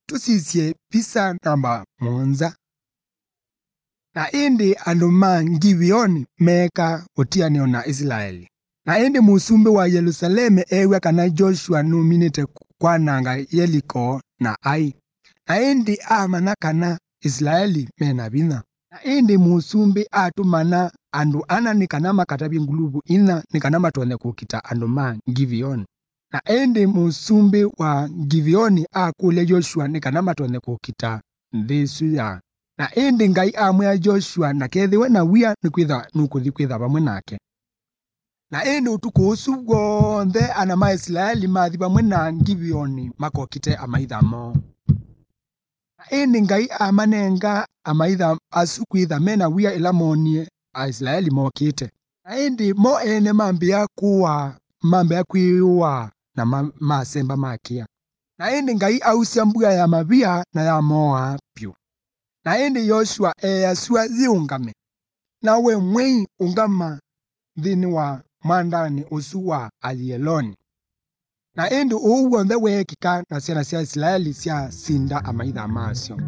tusisye pisa namba 7 na indi andu ma Gibeoni meka utianio na Israeli. Na indi musumbi wa Yerusalemu ewe kana Joshua numinite kwananga Yeriko na Ai. Na indi amana kana Israeli mena bina. Na indi musumbi atumana andu ana nikana makatabi ngulubu ina nikana matone kukita andu ma Gibeoni. Na indi musumbi wa Gibeoni akule Joshua nikana matone kukita ndisu ya. Na indi ngai amwe Joshua na kethiwe na wia nikwitha nukuthi kwitha bamwe nake. Na indi utuku usu wonthe ana ma Israeli mathi bamwe na Gibeoni makokite amaitha mo. Na indi ngai amanenga amaitha asu kwitha mena wia ila monie a Israeli mokite. Na indi mo ene mambia kuiwa na masemba makia. Na indi ngai ausia mbuga ya mabia na ya moa pyu. Na indi Joshua asua ziungame. Na we mwei ungama dhini wa mandani usu wa Alieloni. Na indi uwo nthe wekika na siana sia Israeli sia sinda amaitha masio.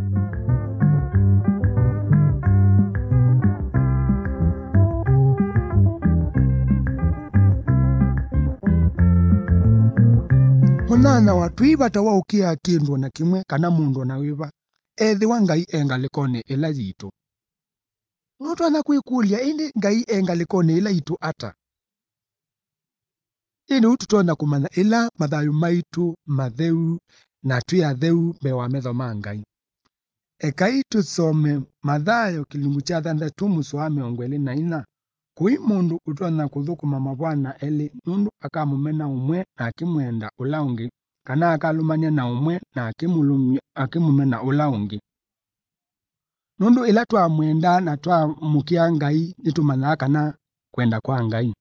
Munana watu ibata wa ukia kindu na kimwe kana mundu na wiba. Ethi wa ngai engalikone ila yitu. Nutu ana kwikulia indi ngai engalikone ila yitu ata. Ini ututona kumanya ila mathayu maitu matheu na tuya theu bewa metho ma ngai. Ekai tusome Mathayo kilungu cha 3 muso wa 24. Kui mundu utona kuthukuma mabwana eli nundu akamumena umwe na akimwenda ula ungi kana akalumania na umwe na akimumena ula ungi. Nundu ila twamwenda na twamukia ngai nitumanya kana kwenda kwa ngai.